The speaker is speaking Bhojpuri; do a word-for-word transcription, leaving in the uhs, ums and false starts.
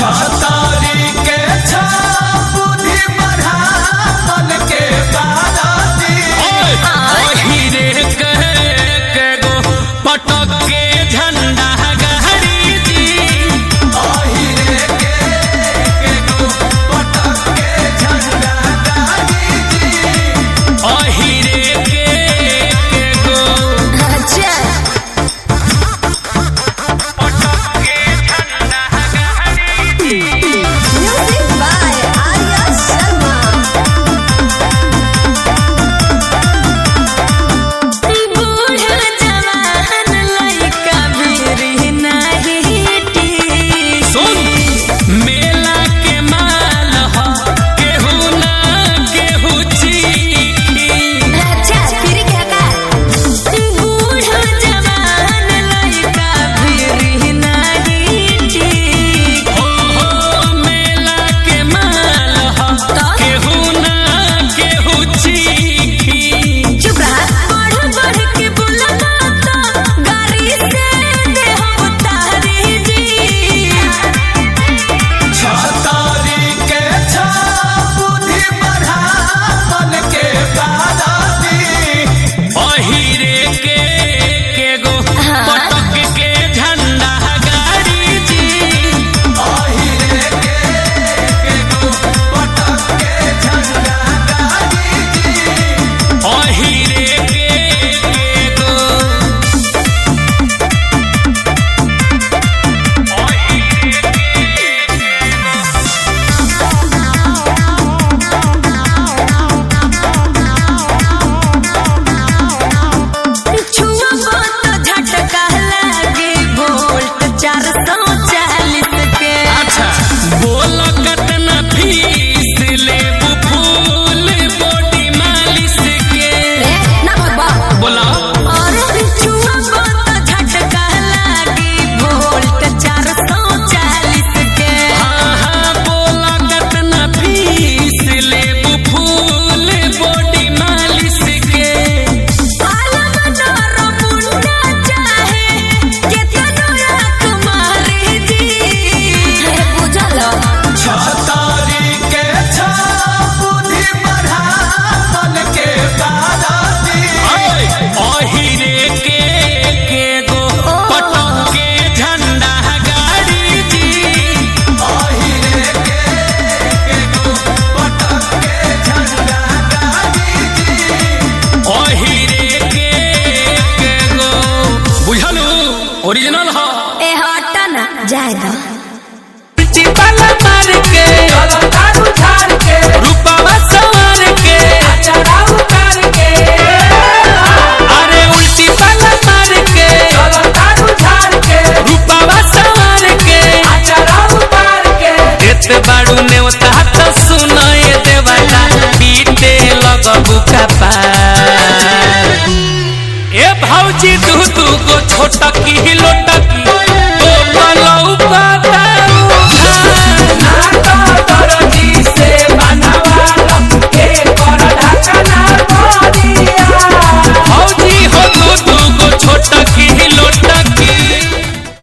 छतारी के बुद्धि बढ़ा मन के बाराती हीरे के गो पटक के झंडा गहरी जी हीरे के गो पटक के झंडा गहरी जी हीरे के गो अच्छा Music by Arya Sharma. बूढ़ा जवान लइका भी नहीं टी सुन मेला के माल ह केहू ना केहू चीखी अच्छा फिर क्या का बूढ़ा जवान लइका भी नहीं टी हो हो मेला के माल ह केहू ना केहू चीखी चुप रहा बढ़ बढ़ के बोला तो गाड़ी से दे हम उतारी जी छतारी के बुद्धि बढ़ा मन के बाराती हीरे के के गो पटक के झंडा गाड़ी जी हीरे के गो पटक के झंडा गाड़ी जी हीरे के गो छुआ बहुत झटका लागे वोल्ट चार सौ चालीस के अच्छा बोल कतना फीस लेबू फूल बॉडी मालिश के रे ना बाबा बोला और छुआ बहुत झटका लागे वोल्ट चार सौ चालीस के हाँ हाँ बोला कतना फीस लेबू फूल बॉडी मालिश के आलम नर मुंडा चाहे केतनो राख मारे जी बुझल छतारी के बुद्धि बढ़ा मन के बाराती हीरे के के गो पटक के झंडा गाड़ी जी हीरे के गो पटक के झंडा गाड़ी जी हीरे के गो बुझलू ओरिजिनल ह ए हटा ना जाए दो चिपाला मार के दारू झाड़ के रूपावा सवार के चढ़ा उतार के अरे उल्टी पाला मार के दारू झाड़ के रूपावा सवार के चढ़ा उतार के देत बाड़ू ने ओता तो सुनो ये देवता पीटे लगबू का पार ए भौजी तू तू को छोटा की